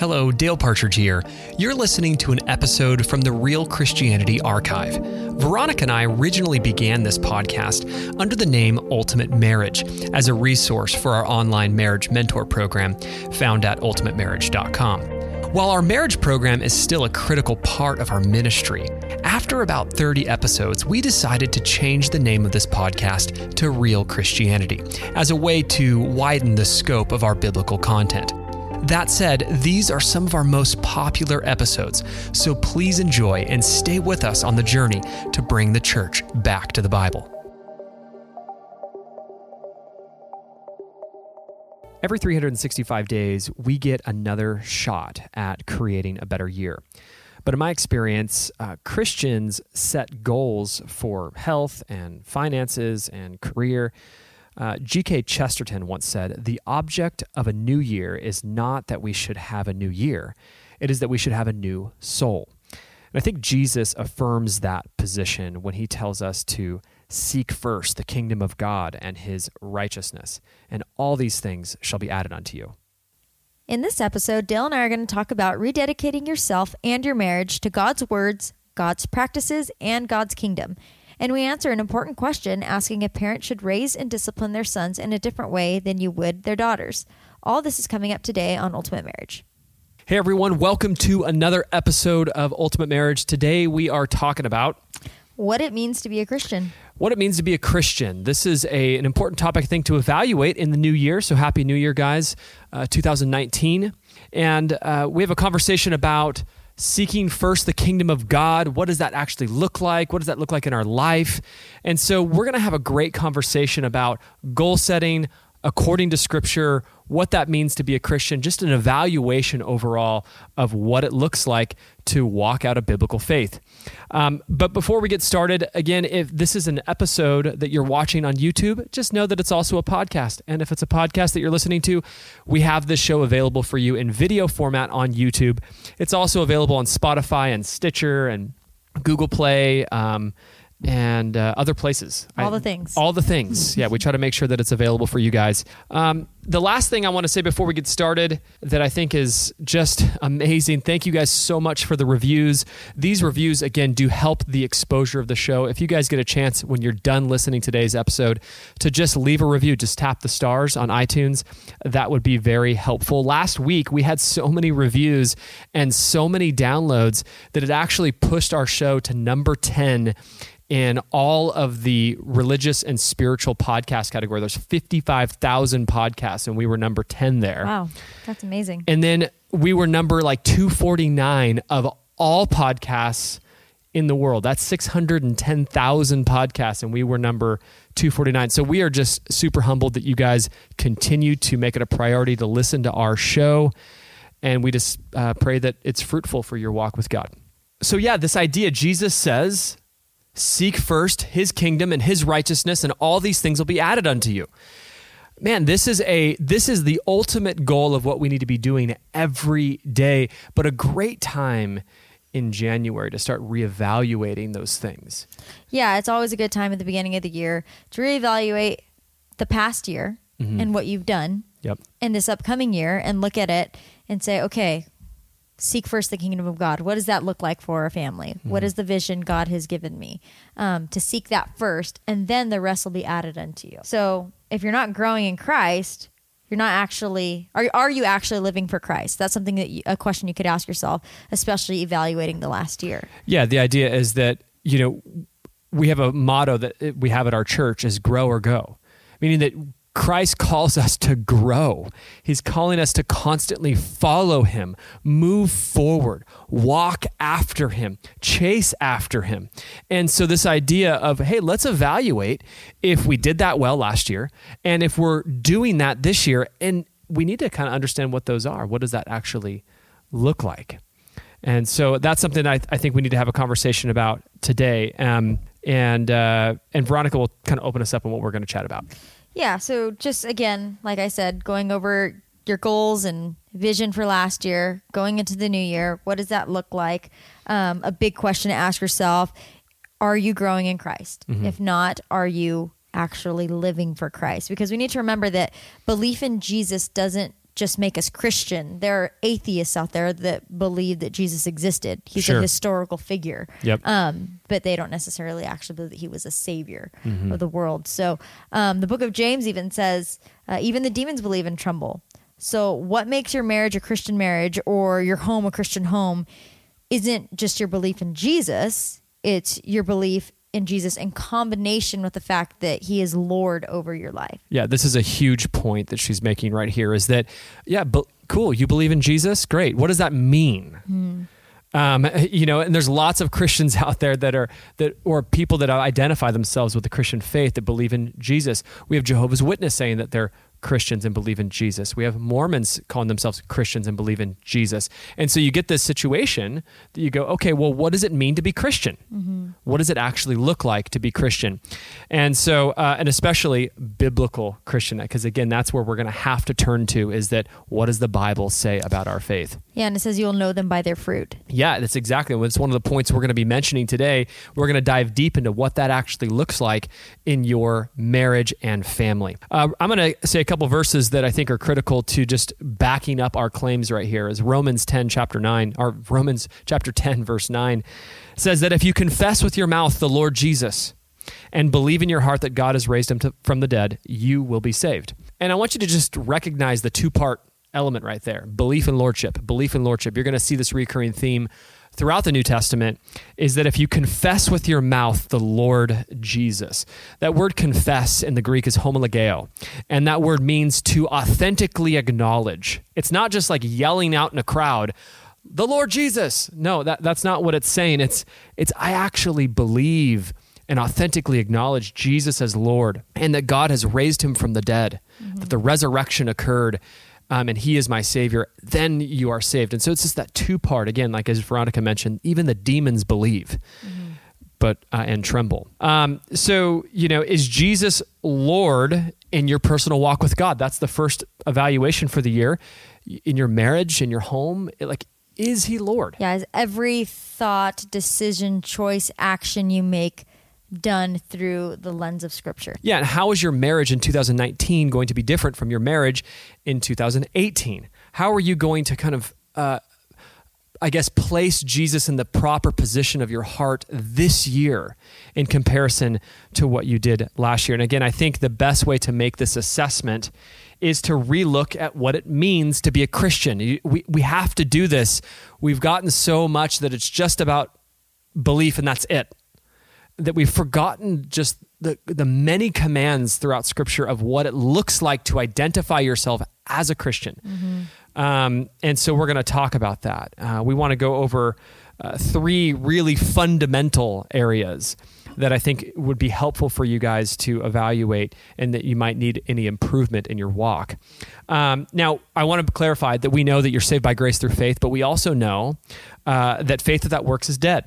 Hello, Dale Partridge here. You're listening to an episode from the Real Christianity Archive. Veronica and I originally began this podcast under the name Ultimate Marriage as a resource for our online marriage mentor program found at ultimatemarriage.com. While our marriage program is still a critical part of our ministry, after about 30 episodes, we decided to change the name of this podcast to Real Christianity as a way to widen the scope of our biblical content. That said, these are some of our most popular episodes, so please enjoy and stay with us on the journey to bring the church back to the Bible. Every 365 days, we get another shot at creating a better year. But in my experience, Christians set goals for health and finances and career. G.K. Chesterton once said, "The object of a new year is not that we should have a new year. It is that we should have a new soul." And I think Jesus affirms that position when he tells us to seek first the kingdom of God and his righteousness, and all these things shall be added unto you. In this episode, Dale and I are going to talk about rededicating yourself and your marriage to God's words, God's practices, and God's kingdom. And we answer an important question asking if parents should raise and discipline their sons in a different way than you would their daughters. All this is coming up today on Ultimate Marriage. Hey everyone, welcome to another episode of Ultimate Marriage. Today we are talking about what it means to be a Christian. What it means to be a Christian. This is an important topic, I think, to evaluate in the new year. So happy New Year, guys, 2019. And we have a conversation about seeking first the kingdom of God. What does that actually look like? What does that look like in our life? And so we're going to have a great conversation about goal setting according to Scripture, what that means to be a Christian, just an evaluation overall of what it looks like to walk out a biblical faith. But before we get started, again, if this is an episode that you're watching on YouTube, just know that it's also a podcast. And if it's a podcast that you're listening to, we have this show available for you in video format on YouTube. It's also available on Spotify and Stitcher and Google Play, and other places. All the things. All the things. Yeah, we try to make sure that it's available for you guys. The last thing I want to say before we get started that I think is just amazing, thank you guys so much for the reviews. These reviews, again, do help the exposure of the show. If you guys get a chance when you're done listening to today's episode to just leave a review, just tap the stars on iTunes, that would be very helpful. Last week, we had so many reviews and so many downloads that it actually pushed our show to number 10 in all of the religious and spiritual podcast category. There's 55,000 podcasts, and we were number 10 there. Wow, that's amazing. And then we were number 249 of all podcasts in the world. That's 610,000 podcasts, and we were number 249. So we are just super humbled that you guys continue to make it a priority to listen to our show, and we just pray that it's fruitful for your walk with God. So yeah, this idea, Jesus says, seek first his kingdom and his righteousness, and all these things will be added unto you. Man, this is the ultimate goal of what we need to be doing every day, but a great time in January to start reevaluating those things. Yeah, it's always a good time at the beginning of the year to reevaluate the past year and what you've done in this upcoming year and look at it and say, okay, seek first the kingdom of God. What does that look like for our family? What is the vision God has given me? To seek that first, and then the rest will be added unto you. So if you're not growing in Christ, you're not actually, are you actually living for Christ? That's something a question you could ask yourself, especially evaluating the last year. Yeah, the idea is that, we have a motto that we have at our church is grow or go, meaning that Christ calls us to grow. He's calling us to constantly follow him, move forward, walk after him, chase after him. And so this idea of, hey, let's evaluate if we did that well last year and if we're doing that this year. And we need to kind of understand what those are. What does that actually look like? And so that's something I think we need to have a conversation about today. And Veronica will kind of open us up on what we're going to chat about. Yeah, so just again, like I said, going over your goals and vision for last year, going into the new year, what does that look like? A big question to ask yourself, are you growing in Christ? If not, are you actually living for Christ? Because we need to remember that belief in Jesus doesn't just make us Christian. There are atheists out there that believe that Jesus existed. He's a historical figure. Yep. But they don't necessarily actually believe that he was a savior of the world. So the book of James even says, even the demons believe and tremble. So what makes your marriage a Christian marriage or your home a Christian home isn't just your belief in Jesus. It's your belief in Jesus in combination with the fact that he is Lord over your life. Yeah, this is a huge point that she's making right here is that, cool, you believe in Jesus? Great. What does that mean? And there's lots of Christians out there or people that identify themselves with the Christian faith that believe in Jesus. We have Jehovah's Witness saying that they're Christians and believe in Jesus. We have Mormons calling themselves Christians and believe in Jesus. And so you get this situation that you go, okay, well, what does it mean to be Christian? What does it actually look like to be Christian? And so, and especially biblical Christian, because again, that's where we're going to have to turn to is that what does the Bible say about our faith? Yeah, and it says you'll know them by their fruit. Yeah, that's exactly. It's one of the points we're going to be mentioning today. We're going to dive deep into what that actually looks like in your marriage and family. I'm going to say a couple verses that I think are critical to just backing up our claims right here. Is Romans 10, chapter 9, or Romans chapter 10, verse 9, says that if you confess with your mouth the Lord Jesus and believe in your heart that God has raised him from the dead, you will be saved. And I want you to just recognize the two-part element right there. Belief and lordship. Belief and lordship. You're going to see this recurring theme throughout the New Testament is that if you confess with your mouth the Lord Jesus, that word confess in the Greek is homologeo, and that word means to authentically acknowledge. It's not just like yelling out in a crowd, the Lord Jesus. No, that's not what it's saying. It's I actually believe and authentically acknowledge Jesus as Lord and that God has raised him from the dead, that the resurrection occurred, and he is my savior, then you are saved. And so it's just that two-part, again, like as Veronica mentioned, even the demons believe, and tremble. So, is Jesus Lord in your personal walk with God? That's the first evaluation for the year. In your marriage, in your home, is he Lord? Yeah, is every thought, decision, choice, action you make done through the lens of Scripture? Yeah, and how is your marriage in 2019 going to be different from your marriage in 2018? How are you going to kind of, place Jesus in the proper position of your heart this year in comparison to what you did last year? And again, I think the best way to make this assessment is to relook at what it means to be a Christian. We have to do this. We've gotten so much that it's just about belief and that's it, that we've forgotten just the many commands throughout Scripture of what it looks like to identify yourself as a Christian. And so we're going to talk about that. We want to go over 3 really fundamental areas that I think would be helpful for you guys to evaluate and that you might need any improvement in your walk. Now, I want to clarify that we know that you're saved by grace through faith, but we also know that faith without works is dead.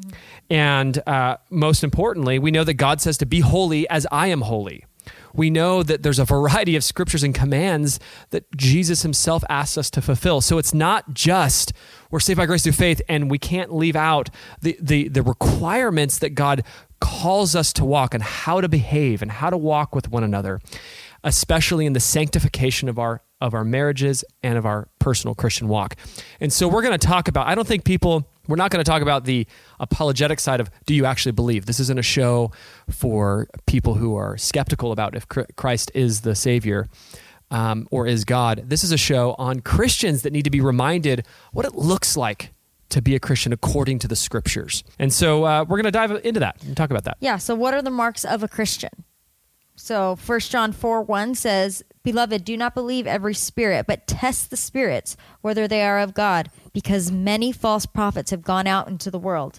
And most importantly, we know that God says to be holy as I am holy. We know that there's a variety of scriptures and commands that Jesus himself asks us to fulfill. So it's not just we're saved by grace through faith and we can't leave out the requirements that God calls us to walk and how to behave and how to walk with one another, especially in the sanctification of our marriages and of our personal Christian walk. And so we're going to talk about, we're not going to talk about the apologetic side of, do you actually believe? This isn't a show for people who are skeptical about if Christ is the Savior or is God. This is a show on Christians that need to be reminded what it looks like to be a Christian according to the Scriptures. And so we're going to dive into that and talk about that. Yeah, so what are the marks of a Christian? So 1 John 4:1 says, Beloved, do not believe every spirit, but test the spirits, whether they are of God, because many false prophets have gone out into the world.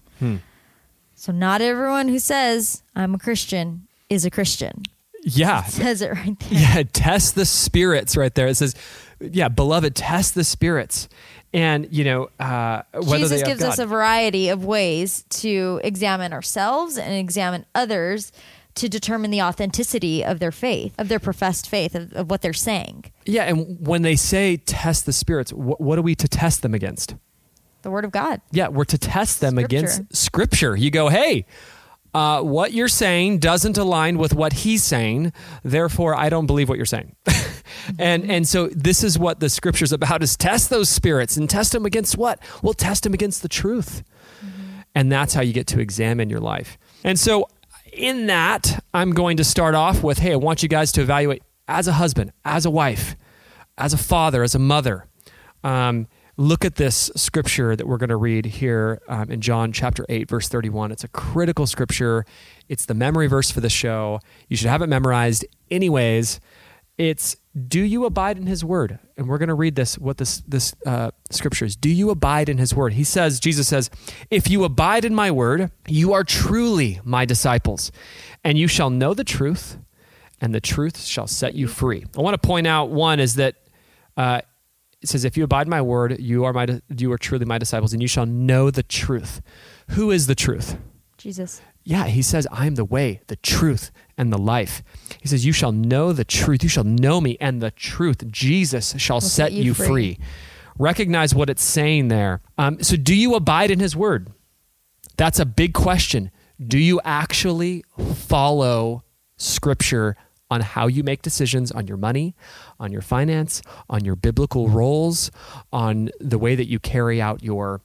So not everyone who says, I'm a Christian, is a Christian. Yeah. It says it right there. Yeah, test the spirits right there. It says, beloved, test the spirits. And, whether Jesus they gives God. us a variety of ways to examine ourselves and examine others to determine the authenticity of their faith, of their professed faith, of what they're saying. Yeah, and when they say test the spirits, what are we to test them against? The Word of God. Yeah, we're to test them against Scripture. You go, hey, what you're saying doesn't align with what he's saying, therefore I don't believe what you're saying. And so this is what the scripture's about, is test those spirits and test them against what? Well, test them against the truth. And that's how you get to examine your life. And so in that, I'm going to start off with, hey, I want you guys to evaluate as a husband, as a wife, as a father, as a mother. Look at this scripture that we're going to read here in John chapter 8, verse 31. It's a critical scripture. It's the memory verse for the show. You should have it memorized anyways. It's, do you abide in his word? And we're going to read this, what this scripture is. Do you abide in his word? Jesus says, if you abide in my word, you are truly my disciples, and you shall know the truth, and the truth shall set you free. I want to point out, one is that it says, if you abide in my word, you are truly my disciples, and you shall know the truth. Who is the truth? Jesus. Yeah, he says, I am the way, the truth, and the life. He says, you shall know the truth. You shall know me, and the truth, Jesus, shall set you free. Recognize what it's saying there. So do you abide in his word? That's a big question. Do you actually follow scripture on how you make decisions on your money, on your finance, on your biblical roles, on the way that you carry out your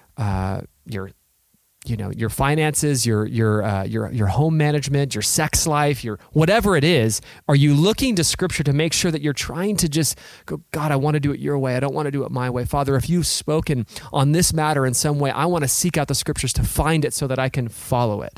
finances, your home management, your sex life, your whatever it is? Are you looking to scripture to make sure that you're trying to just go, God, I want to do it your way. I don't want to do it my way. Father, if you've spoken on this matter in some way, I want to seek out the scriptures to find it so that I can follow it.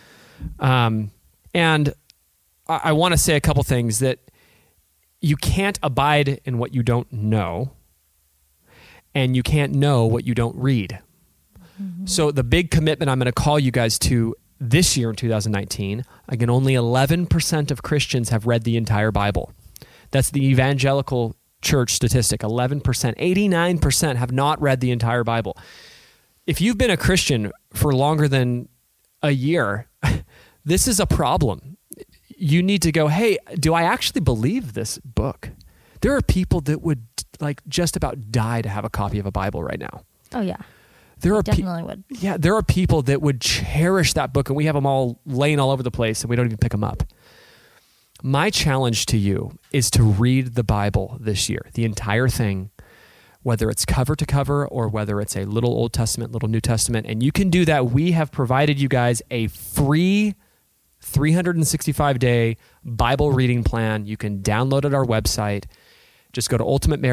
And I want to say a couple things, that you can't abide in what you don't know, and you can't know what you don't read. So the big commitment I'm going to call you guys to this year in 2019, again, only 11% of Christians have read the entire Bible. That's the evangelical church statistic, 11%. 89% have not read the entire Bible. If you've been a Christian for longer than a year, this is a problem. You need to go, hey, do I actually believe this book? There are people that would just about die to have a copy of a Bible right now. Oh, yeah. Definitely would. Yeah, there are people that would cherish that book, and we have them all laying all over the place, and we don't even pick them up. My challenge to you is to read the Bible this year, the entire thing, whether it's cover to cover or whether it's a little Old Testament, little New Testament, and you can do that. We have provided you guys a free 365-day Bible reading plan. You can download it at our website. Just go to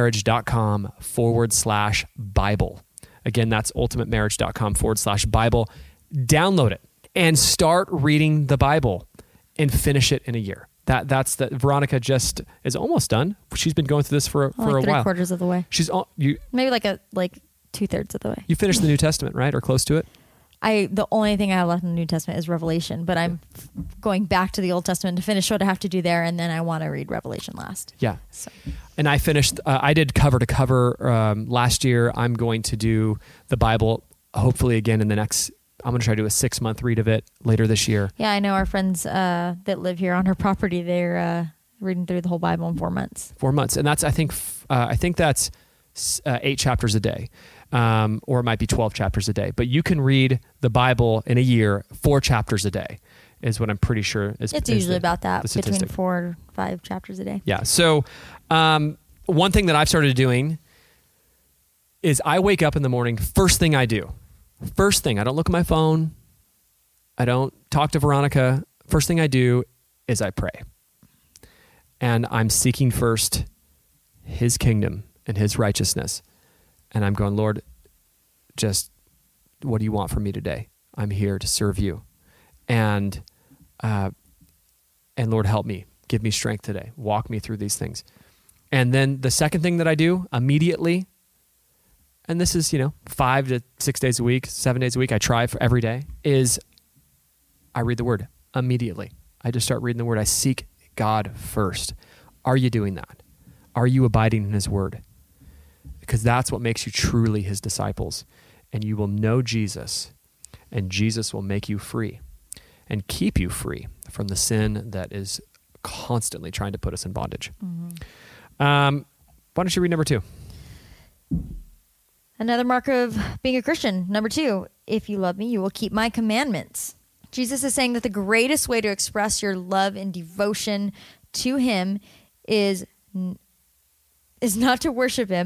ultimatemarriage.com/Bible. Again, that's ultimatemarriage.com/Bible. Download it and start reading the Bible and finish it in a year. That's Veronica just is almost done. She's been going through this for a while. 3/4 of the way. Maybe like 2/3 of the way. You finished the New Testament, right? Or close to it? The only thing I have left in the New Testament is Revelation, but I'm going back to the Old Testament to finish what I have to do there, and then I want to read Revelation last. Yeah. So. And I finished, I did cover to cover last year. I'm going to do the Bible, hopefully again I'm going to try to do a 6-month read of it later this year. Yeah, I know our friends that live here on her property, they're reading through the whole Bible in 4 months. 4 months. And that's, I think that's 8 chapters a day. Or it might be 12 chapters a day. But you can read the Bible in a year, 4 chapters a day is what I'm pretty sure is. It's usually about that, between 4 or 5 chapters a day. Yeah. So one thing that I've started doing is I wake up in the morning, first thing I do. First thing, I don't look at my phone. I don't talk to Veronica. First thing I do is I pray. And I'm seeking first his kingdom and his righteousness. And I'm going, Lord, just what do you want from me today? I'm here to serve you. And Lord, help me. Give me strength today. Walk me through these things. And then the second thing that I do immediately, and this is, 5 to 6 days a week, 7 days a week, I try for every day, is I read the word immediately. I just start reading the word. I seek God first. Are you doing that? Are you abiding in his word? Because that's what makes you truly his disciples. And you will know Jesus, and Jesus will make you free and keep you free from the sin that is constantly trying to put us in bondage. Mm-hmm. Why don't you read number 2? Another mark of being a Christian. Number 2, if you love me, you will keep my commandments. Jesus is saying that the greatest way to express your love and devotion to him is is not to worship him,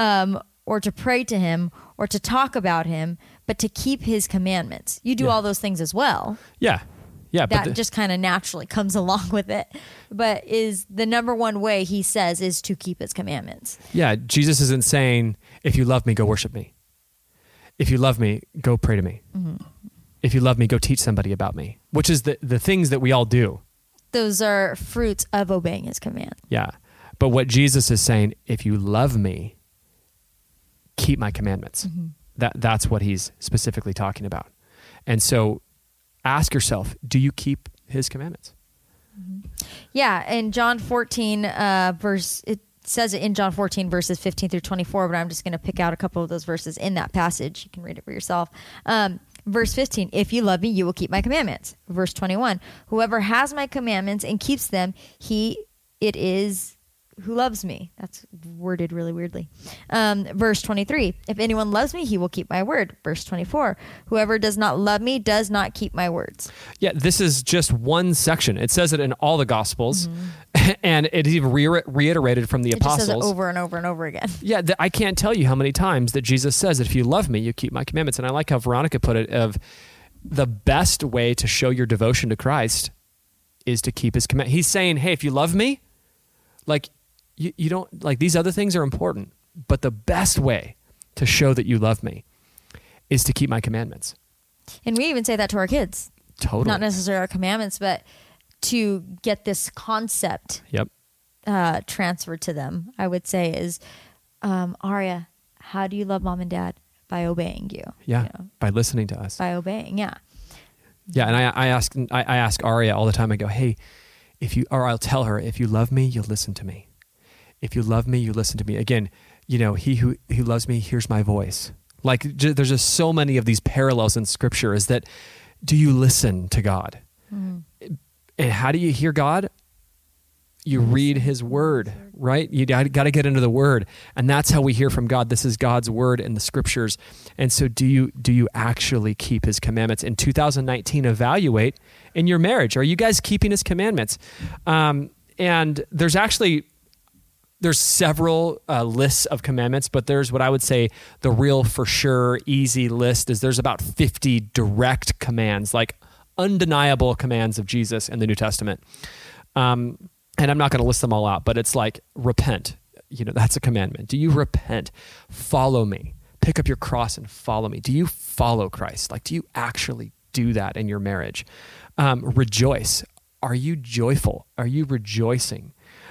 or to pray to him, or to talk about him, but to keep his commandments. You do all those things as well. Yeah. Yeah. That just kind of naturally comes along with it. But is the number one way, he says, is to keep his commandments. Yeah. Jesus isn't saying, if you love me, go worship me. If you love me, go pray to me. Mm-hmm. If you love me, go teach somebody about me, which is the things that we all do. Those are fruits of obeying his command. Yeah. But what Jesus is saying, if you love me, keep my commandments. Mm-hmm. That's what he's specifically talking about. And so ask yourself, do you keep his commandments? Mm-hmm. Yeah. In John 14, it says it in John 14, verses 15 through 24, but I'm just going to pick out a couple of those verses in that passage. You can read it for yourself. Verse 15, if you love me, you will keep my commandments. Verse 21, whoever has my commandments and keeps them, it is who loves me. That's worded really weirdly. Verse 23, if anyone loves me, he will keep my word. Verse 24, whoever does not love me does not keep my words. Yeah, this is just one section. It says it in all the Gospels, and it is reiterated from the apostles. It just says it over and over and over again. Yeah, I can't tell you how many times that Jesus says, if you love me, you keep my commandments. And I like how Veronica put it, of the best way to show your devotion to Christ is to keep his commandments. He's saying, hey, if you love me, like, you don't, like, these other things are important, but the best way to show that you love me is to keep my commandments. And we even say that to our kids. Totally. Not necessarily our commandments, but to get this concept transferred to them, I would say is, Aria, how do you love mom and dad? By obeying you. Yeah, you know? By listening to us. By obeying, yeah. Yeah, and I ask Aria all the time, I go, hey, I'll tell her, if you love me, you'll listen to me. If you love me, you listen to me. Again, he who loves me hears my voice. Like, there's just so many of these parallels in Scripture, is that, do you listen to God? Mm-hmm. And how do you hear God? You read his word, right? You got to get into the word. And that's how we hear from God. This is God's word in the Scriptures. And so do you actually keep his commandments? In 2019, evaluate in your marriage. Are you guys keeping his commandments? And there's several lists of commandments, but there's what I would say the real for sure easy list is there's about 50 direct commands, like undeniable commands of Jesus in the New Testament. And I'm not going to list them all out, but it's like repent. That's a commandment. Do you repent? Follow me. Pick up your cross and follow me. Do you follow Christ? Like, do you actually do that in your marriage? Rejoice. Are you joyful? Are you rejoicing?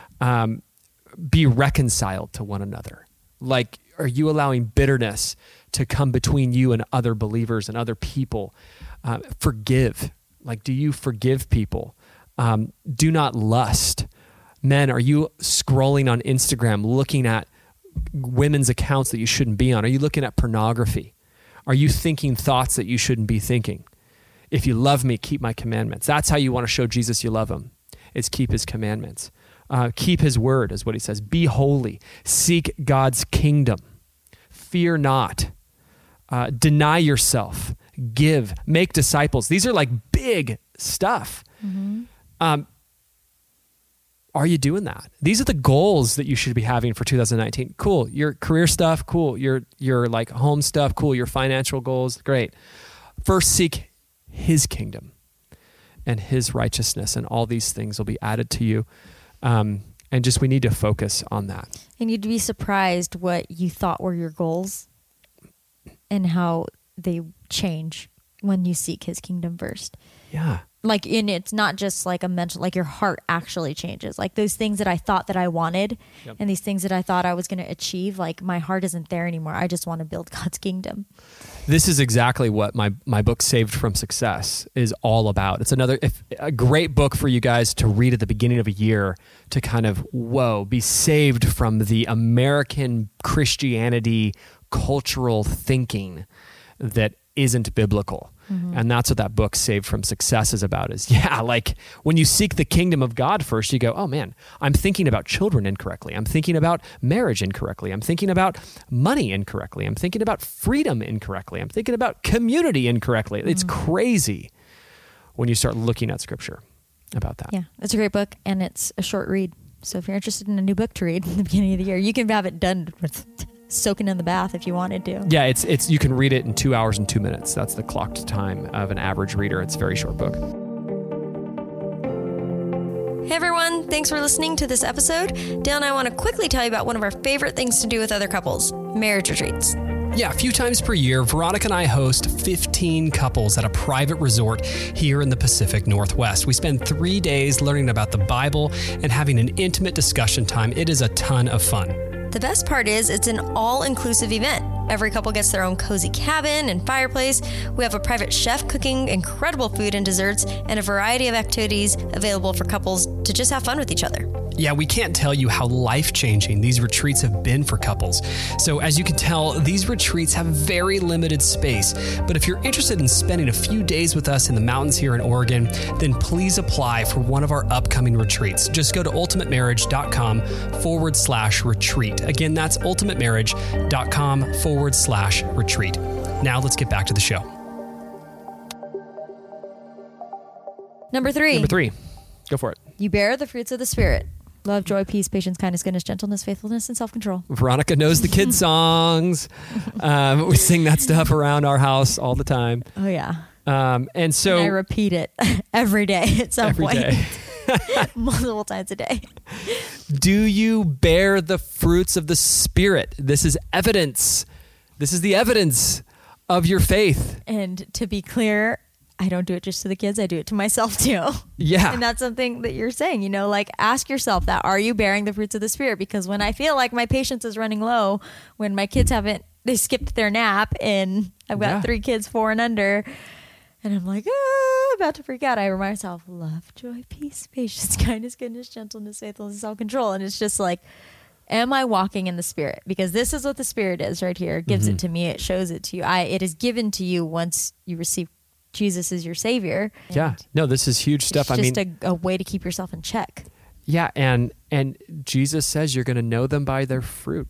Be reconciled to one another. Like, are you allowing bitterness to come between you and other believers and other people? Forgive. Like, do you forgive people? Do not lust. Men, are you scrolling on Instagram, looking at women's accounts that you shouldn't be on? Are you looking at pornography? Are you thinking thoughts that you shouldn't be thinking? If you love me, keep my commandments. That's how you want to show Jesus you love him, is keep his commandments. Keep his word is what he says. Be holy. Seek God's kingdom. Fear not. Deny yourself. Give. Make disciples. These are like big stuff. Mm-hmm. Are you doing that? These are the goals that you should be having for 2019. Cool. Your career stuff, cool. Your like home stuff, cool. Your financial goals, great. First, seek his kingdom and his righteousness, and all these things will be added to you. And just, we need to focus on that. And you'd be surprised what you thought were your goals and how they change when you seek his kingdom first. Yeah. Like, and it's not just like a mental, like your heart actually changes. Like those things that I thought that I wanted, yep, and these things that I thought I was going to achieve, like my heart isn't there anymore. I just want to build God's kingdom. This is exactly what my book Saved from Success is all about. It's a great book for you guys to read at the beginning of a year to kind of, be saved from the American Christianity cultural thinking that isn't biblical. Mm-hmm. And that's what that book Saved from Success is about, is like when you seek the kingdom of God first, you go, oh man, I'm thinking about children incorrectly. I'm thinking about marriage incorrectly. I'm thinking about money incorrectly. I'm thinking about freedom incorrectly. I'm thinking about community incorrectly. Mm-hmm. It's crazy when you start looking at scripture about that. Yeah, it's a great book and it's a short read. So if you're interested in a new book to read in the beginning of the year, you can have it done with soaking in the bath if you wanted to. Yeah, it's you can read it in 2 hours and 2 minutes. That's the clocked time of an average reader. It's a very short book. Hey everyone, thanks for listening to this episode. Dale and I want to quickly tell you about one of our favorite things to do with other couples, marriage retreats. Yeah, a few times per year, Veronica and I host 15 couples at a private resort here in the Pacific Northwest. We spend 3 days learning about the Bible and having an intimate discussion time. It is a ton of fun. The best part is it's an all-inclusive event. Every couple gets their own cozy cabin and fireplace. We have a private chef cooking incredible food and desserts and a variety of activities available for couples to just have fun with each other. Yeah, we can't tell you how life-changing these retreats have been for couples. So as you can tell, these retreats have very limited space. But if you're interested in spending a few days with us in the mountains here in Oregon, then please apply for one of our upcoming retreats. Just go to ultimatemarriage.com/retreat. Again, that's ultimatemarriage.com/retreat. Now let's get back to the show. Number three. Go for it. You bear the fruits of the Spirit. Love, joy, peace, patience, kindness, goodness, gentleness, faithfulness, and self-control. Veronica knows the kid songs. We sing that stuff around our house all the time. Oh, yeah. And I repeat it every day at some point. Day. Multiple times a day. Do you bear the fruits of the Spirit? This is evidence. This is the evidence of your faith. And to be clear, I don't do it just to the kids. I do it to myself too. Yeah. And that's something that you're saying, like ask yourself that. Are you bearing the fruits of the Spirit? Because when I feel like my patience is running low, when my kids they skipped their nap and I've got 3 kids, 4 and under, and I'm like, about to freak out. I remind myself, love, joy, peace, patience, kindness, goodness, gentleness, faithfulness, self-control. And it's just like, am I walking in the Spirit? Because this is what the Spirit is right here. It gives it to me. It shows it to you. It is given to you once you receive Jesus is your Savior. Yeah. No, this is huge stuff. It's just a way to keep yourself in check. Yeah. And Jesus says you're going to know them by their fruit.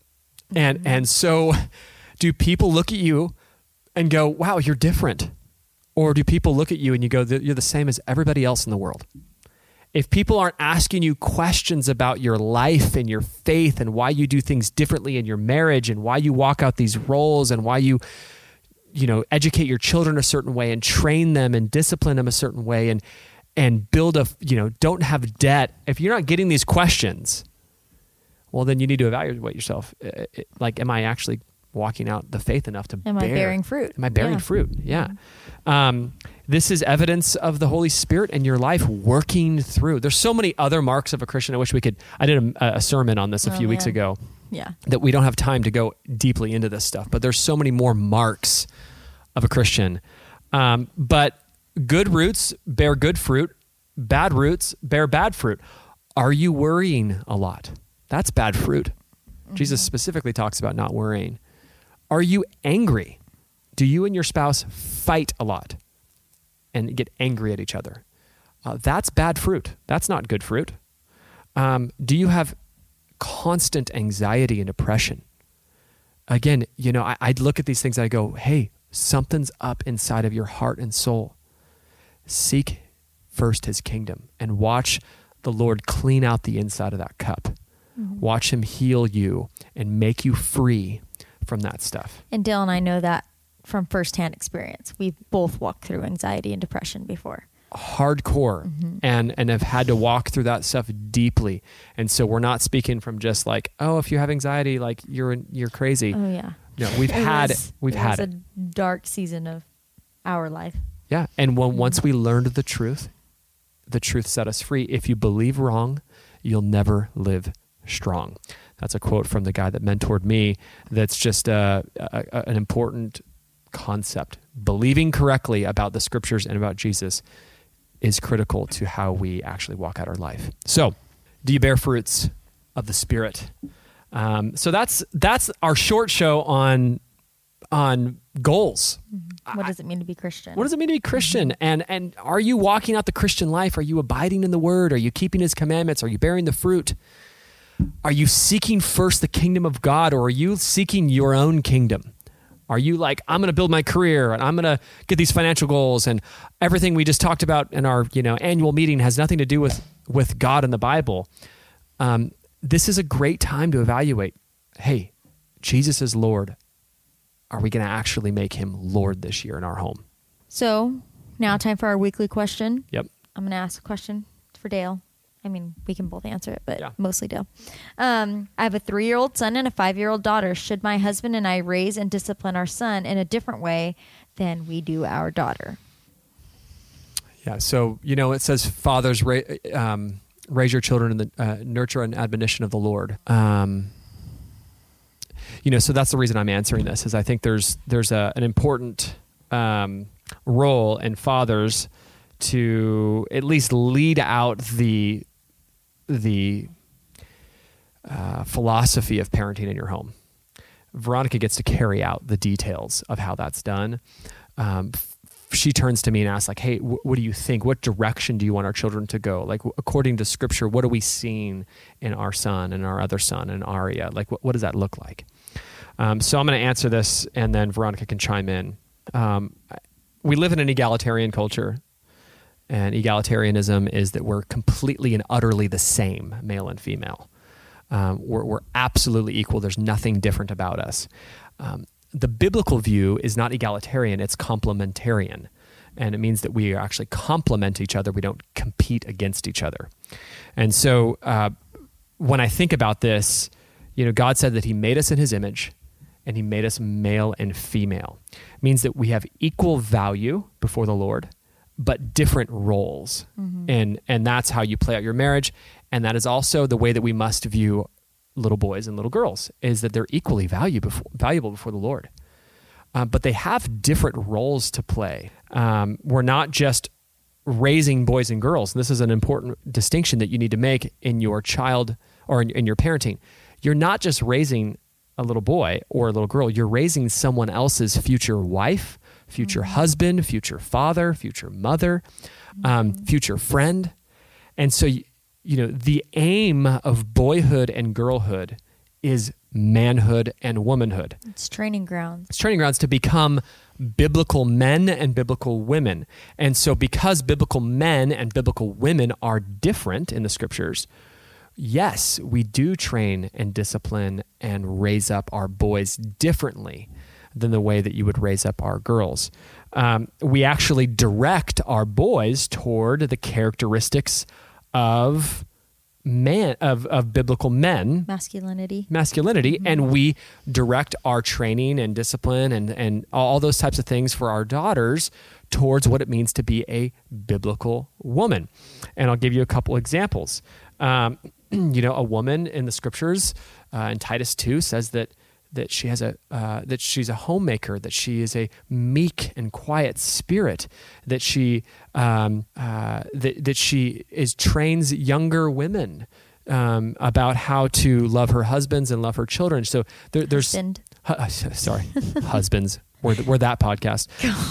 And so do people look at you and go, wow, you're different? Or do people look at you and you go, you're the same as everybody else in the world? If people aren't asking you questions about your life and your faith and why you do things differently in your marriage and why you walk out these roles and why you educate your children a certain way and train them and discipline them a certain way and build don't have debt. If you're not getting these questions, well, then you need to evaluate yourself. Like, am I actually walking out the faith enough to Am I bearing fruit? Am I bearing fruit? Yeah. This is evidence of the Holy Spirit in your life working through. There's so many other marks of a Christian. I wish we could. I did a sermon on this a few weeks ago. Yeah. That we don't have time to go deeply into this stuff, but there's so many more marks of a Christian. But good roots bear good fruit. Bad roots bear bad fruit. Are you worrying a lot? That's bad fruit. Mm-hmm. Jesus specifically talks about not worrying. Are you angry? Do you and your spouse fight a lot and get angry at each other? That's bad fruit. That's not good fruit. Do you have constant anxiety and depression? Again, I'd look at these things and I go, hey, something's up inside of your heart and soul. Seek first his kingdom and watch the Lord clean out the inside of that cup. Mm-hmm. Watch him heal you and make you free from that stuff. And Dale and I know that from firsthand experience. We've both walked through anxiety and depression before. Hardcore. Mm-hmm. and have had to walk through that stuff deeply. And so we're not speaking from just like, oh, if you have anxiety, like you're crazy. Oh yeah. No, we've had it. It was a dark season of our life. Yeah. And once we learned the truth set us free. If you believe wrong, you'll never live strong. That's a quote from the guy that mentored me. That's just an important concept. Believing correctly about the scriptures and about Jesus is critical to how we actually walk out our life. So, do you bear fruits of the Spirit? So that's our short show on goals. What does it mean to be Christian? What does it mean to be Christian? Mm-hmm. And are you walking out the Christian life? Are you abiding in the Word? Are you keeping His commandments? Are you bearing the fruit? Are you seeking first the kingdom of God, or are you seeking your own kingdom? Are you like, I'm going to build my career and I'm going to get these financial goals, and everything we just talked about in our annual meeting has nothing to do with God and the Bible? this is a great time to evaluate, hey, Jesus is Lord. Are we going to actually make him Lord this year in our home? So now time for our weekly question. Yep. I'm going to ask a question for Dale. I mean, we can both answer it, but yeah. Mostly Dale. I have a 3-year-old son and a 5-year-old daughter. Should my husband and I raise and discipline our son in a different way than we do our daughter? Yeah. So, it says fathers raise your children in the nurture and admonition of the Lord. So that's the reason I'm answering this, is I think there's an important role in fathers to at least lead out the philosophy of parenting in your home. Veronica gets to carry out the details of how that's done. She turns to me and asks, like, hey, what do you think? What direction do you want our children to go? Like, according to Scripture, what are we seeing in our son and our other son and Aria? Like, what does that look like? So I'm going to answer this, and then Veronica can chime in. We live in an egalitarian culture, and egalitarianism is that we're completely and utterly the same, male and female. We're absolutely equal. There's nothing different about us. The biblical view is not egalitarian, it's complementarian. And it means that we actually complement each other. We don't compete against each other. And so when I think about this, God said that he made us in his image, and he made us male and female. It means that we have equal value before the Lord, but different roles. Mm-hmm. And that's how you play out your marriage. And that is also the way that we must view little boys and little girls, is that they're equally valuable before the Lord. But they have different roles to play. We're not just raising boys and girls. And this is an important distinction that you need to make in your child or in your parenting. You're not just raising a little boy or a little girl. You're raising someone else's future wife, future husband, future father, future mother, future friend. And so, the aim of boyhood and girlhood is manhood and womanhood. It's training grounds. It's training grounds to become biblical men and biblical women. And so because biblical men and biblical women are different in the Scriptures, yes, we do train and discipline and raise up our boys differently than the way that you would raise up our girls. We actually direct our boys toward the characteristics of biblical men, masculinity, and we direct our training and discipline and all those types of things for our daughters towards what it means to be a biblical woman. And I'll give you a couple examples. A woman in the Scriptures in Titus 2 says that she has that she's a homemaker, that she is a meek and quiet spirit, that she trains younger women about how to love her husbands and love her children. So there's husbands. We're that podcast,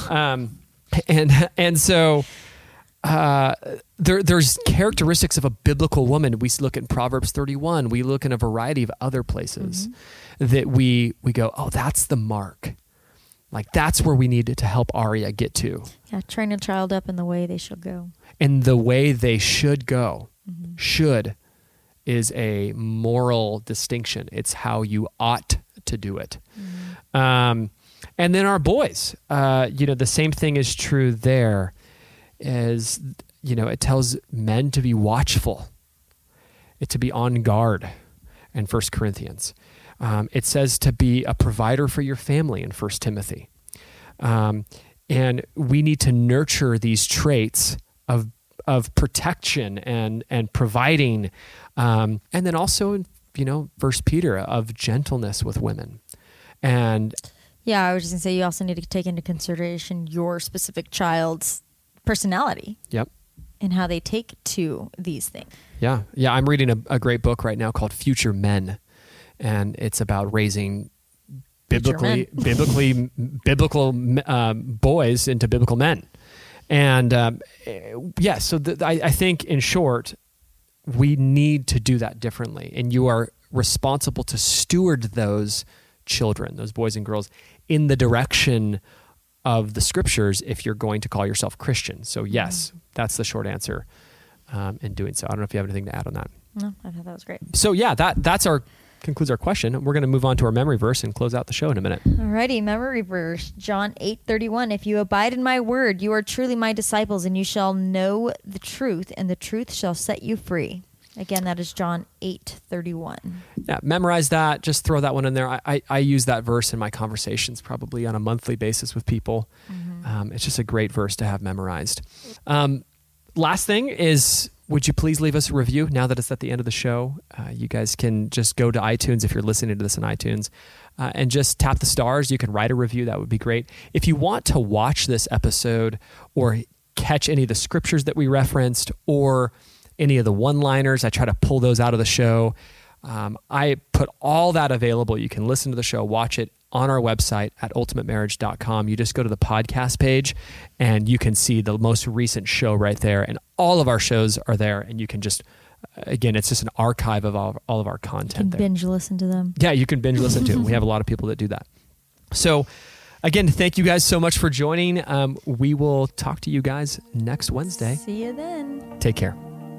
and so. There's characteristics of a biblical woman. We look at Proverbs 31. We look in a variety of other places that we go, oh, that's the mark. Like, that's where we need to help Aria get to. Yeah, train a child up in the way they should go. In the way they should go. Mm-hmm. Should is a moral distinction. It's how you ought to do it. Mm-hmm. And then our boys, the same thing is true there. Is, it tells men to be watchful, to be on guard in 1 Corinthians. It says to be a provider for your family in 1 Timothy. And we need to nurture these traits of protection and providing. And then also, 1 Peter, of gentleness with women. And yeah, I was just going to say, you also need to take into consideration your specific child's personality. Yep. And how they take to these things. Yeah. I'm reading a great book right now called Future Men, and it's about raising biblical boys into biblical men. And so I think in short, we need to do that differently, and you are responsible to steward those children, those boys and girls, in the direction of the Scriptures if you're going to call yourself Christian. So yes, that's the short answer in doing so. I don't know if you have anything to add on that. No, I thought that was great. So yeah, that's concludes our question. We're going to move on to our memory verse and close out the show in a minute. Alrighty, memory verse, John 8:31. If you abide in my word, you are truly my disciples, and you shall know the truth, and the truth shall set you free. Again, that is John 8:31. Yeah, memorize that. Just throw that one in there. I use that verse in my conversations probably on a monthly basis with people. It's just a great verse to have memorized. Last thing is, would you please leave us a review now that it's at the end of the show? You guys can just go to iTunes if you're listening to this on iTunes and just tap the stars. You can write a review. That would be great. If you want to watch this episode or catch any of the scriptures that we referenced or any of the one-liners, I try to pull those out of the show. I put all that available. You can listen to the show, watch it on our website at ultimatemarriage.com. You just go to the podcast page and you can see the most recent show right there. And all of our shows are there. And you can just, again, it's just an archive of all of our content. You can binge listen to them. Yeah, you can binge listen to them. We have a lot of people that do that. So again, thank you guys so much for joining. We will talk to you guys next Wednesday. See you then. Take care.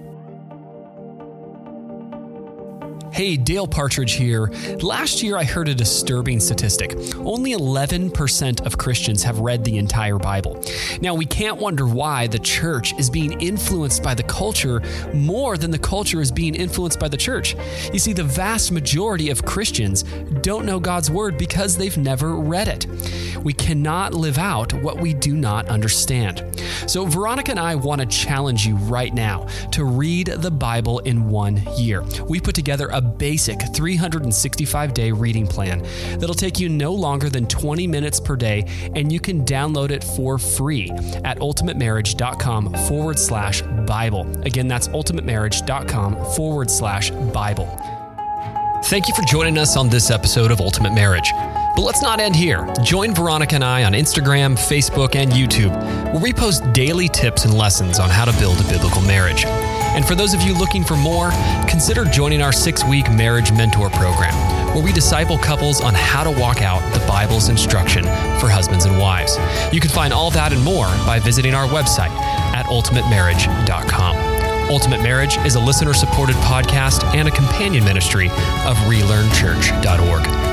Hey, Dale Partridge here. Last year, I heard a disturbing statistic. Only 11% of Christians have read the entire Bible. Now, we can't wonder why the church is being influenced by the culture more than the culture is being influenced by the church. You see, the vast majority of Christians don't know God's Word because they've never read it. We cannot live out what we do not understand. So, Veronica and I want to challenge you right now to read the Bible in 1 year. We put together a basic 365-day reading plan that'll take you no longer than 20 minutes per day, and you can download it for free at ultimatemarriage.com/Bible. Again, that's ultimatemarriage.com/Bible. Thank you for joining us on this episode of Ultimate Marriage. But let's not end here. Join Veronica and I on Instagram, Facebook, and YouTube, where we post daily tips and lessons on how to build a biblical marriage. And for those of you looking for more, consider joining our 6-week Marriage Mentor Program, where we disciple couples on how to walk out the Bible's instruction for husbands and wives. You can find all that and more by visiting our website at ultimatemarriage.com. Ultimate Marriage is a listener-supported podcast and a companion ministry of relearnchurch.org.